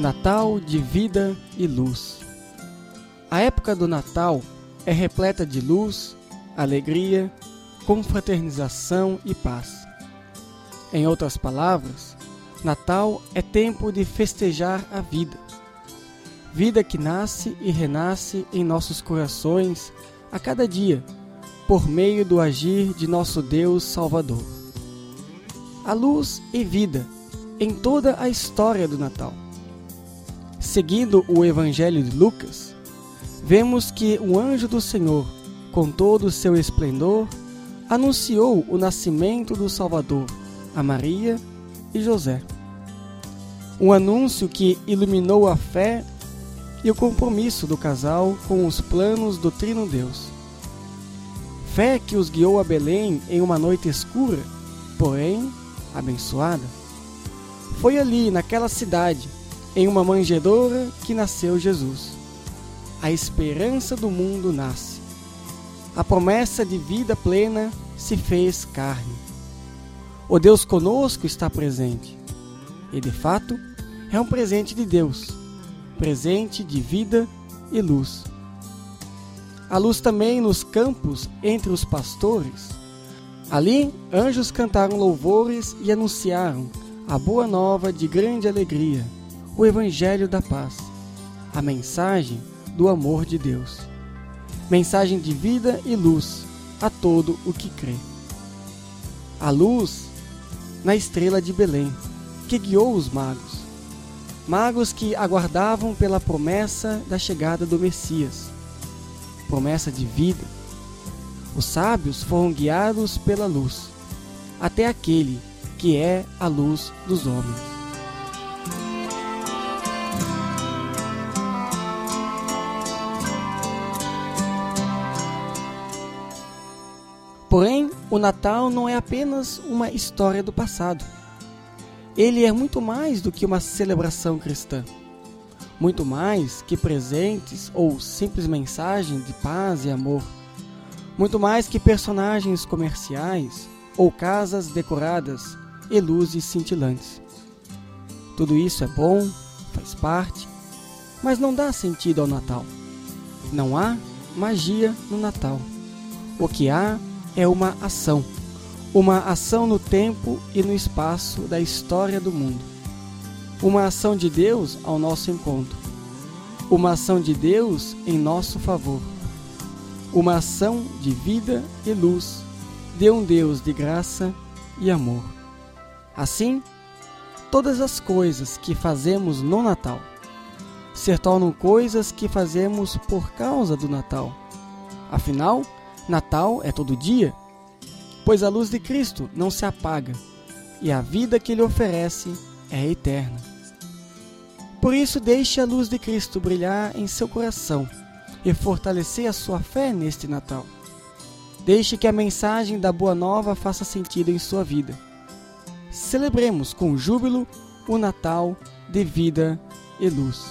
Natal de vida e luz. A época do Natal é repleta de luz, alegria, confraternização e paz. Em outras palavras, Natal é tempo de festejar a vida. Vida que nasce e renasce em nossos corações a cada dia, por meio do agir de nosso Deus Salvador. A luz e vida em toda a história do Natal. Seguindo o Evangelho de Lucas, vemos que o anjo do Senhor, com todo o seu esplendor, anunciou o nascimento do Salvador a Maria e José. Um anúncio que iluminou a fé e o compromisso do casal com os planos do Trino Deus. Fé que os guiou a Belém em uma noite escura, porém abençoada. Foi ali, naquela cidade, em uma manjedoura, que nasceu Jesus. A esperança do mundo nasce. A promessa de vida plena se fez carne. O Deus conosco está presente. E, de fato, é um presente de Deus, presente de vida e luz. A luz também nos campos entre os pastores. Ali, anjos cantaram louvores e anunciaram a boa nova de grande alegria, o Evangelho da paz, a mensagem do amor de Deus. Mensagem de vida e luz a todo o que crê. A luz na estrela de Belém, que guiou os magos. Magos que aguardavam pela promessa da chegada do Messias. Promessa de vida. Os sábios foram guiados pela luz, até aquele que é a luz dos homens. Porém, o Natal não é apenas uma história do passado. Ele é muito mais do que uma celebração cristã. Muito mais que presentes ou simples mensagem de paz e amor. Muito mais que personagens comerciais ou casas decoradas e luzes cintilantes. Tudo isso é bom, faz parte, mas não dá sentido ao Natal. Não há magia no Natal. O que há é uma ação no tempo e no espaço da história do mundo. Uma ação de Deus ao nosso encontro. Uma ação de Deus em nosso favor. Uma ação de vida e luz de um Deus de graça e amor. Assim, todas as coisas que fazemos no Natal se tornam coisas que fazemos por causa do Natal. Afinal, Natal é todo dia, pois a luz de Cristo não se apaga e a vida que Ele oferece é eterna. Por isso, deixe a luz de Cristo brilhar em seu coração e fortalecer a sua fé neste Natal. Deixe que a mensagem da Boa Nova faça sentido em sua vida. Celebremos com júbilo o Natal de vida e luz.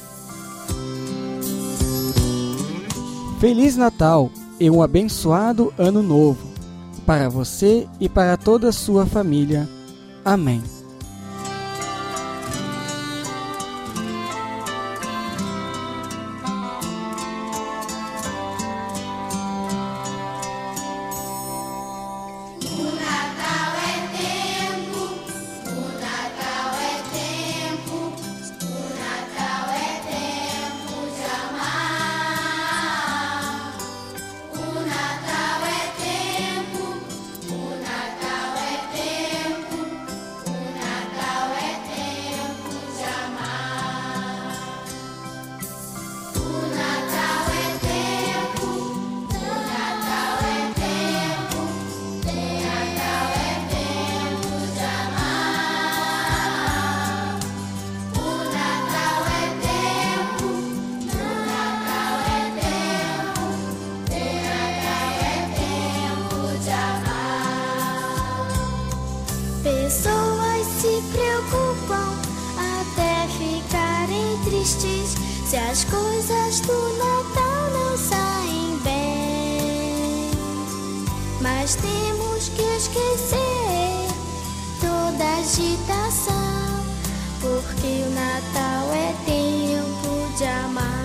Feliz Natal e um abençoado Ano Novo para você e para toda a sua família. Amém. Pessoas se preocupam até ficarem tristes se as coisas do Natal não saem bem. Mas temos que esquecer toda agitação, porque que o Natal é tempo de amar.